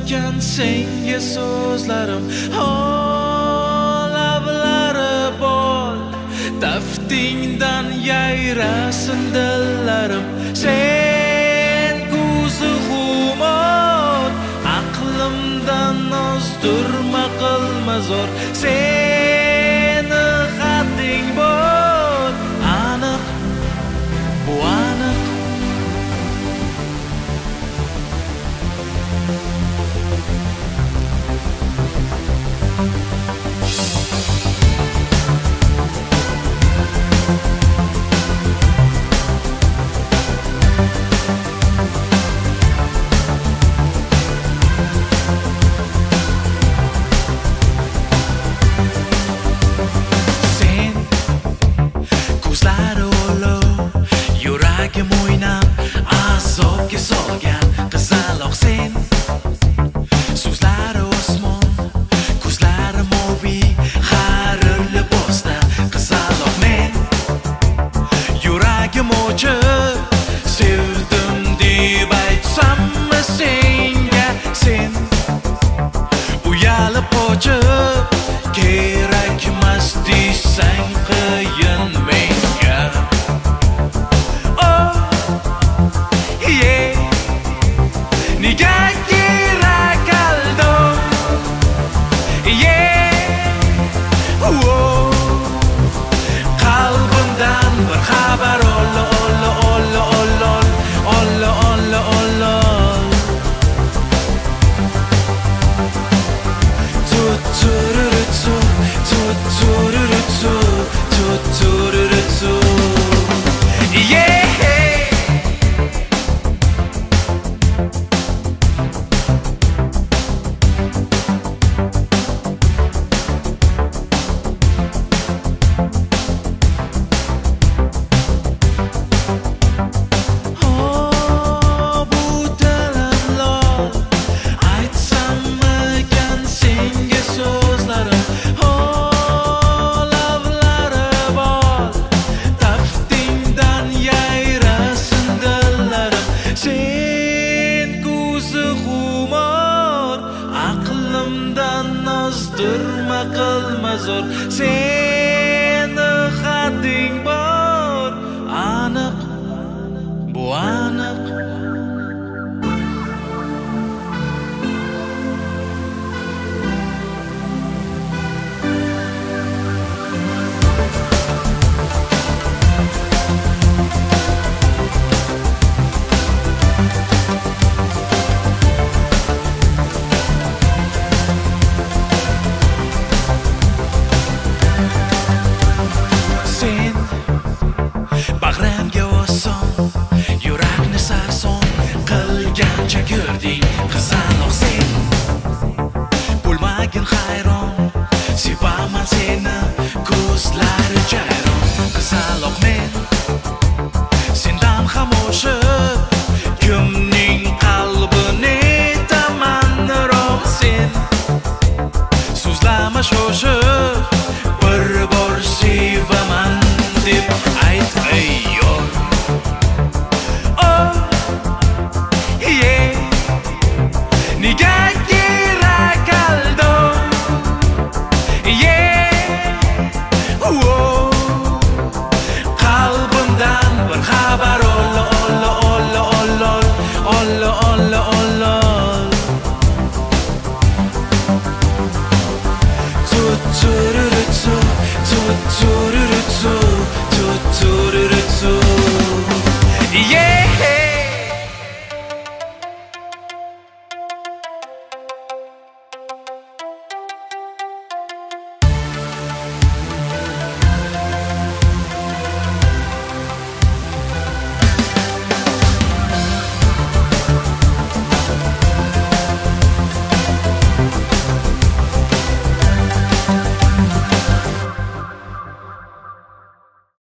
ekan senga so'zlarim, lablari bol, taftingdan yayrasin dillarim. Sen ko'zi xumor, aqlimdan ozdirma, qilma zo'r. Seni xating bor, aniq, bu aniq. Yuragim o'ynab azobga solgan qizaloq sen. So'zlari osmon, ko'zlari moviy, har libosda qizaloq men. Yuragim ochib sevdim deb aytsammi senga sen? Uyalib qochib kerakmas desang qiyin menga. Nega kerak aldom? Qalbimdan bir xabar olla. Ozdirma, qilma zo'r. Seni xating bor, aniq, bu aniq. Bag'rimga oson, yurakni sarson qilgancha ko'rding.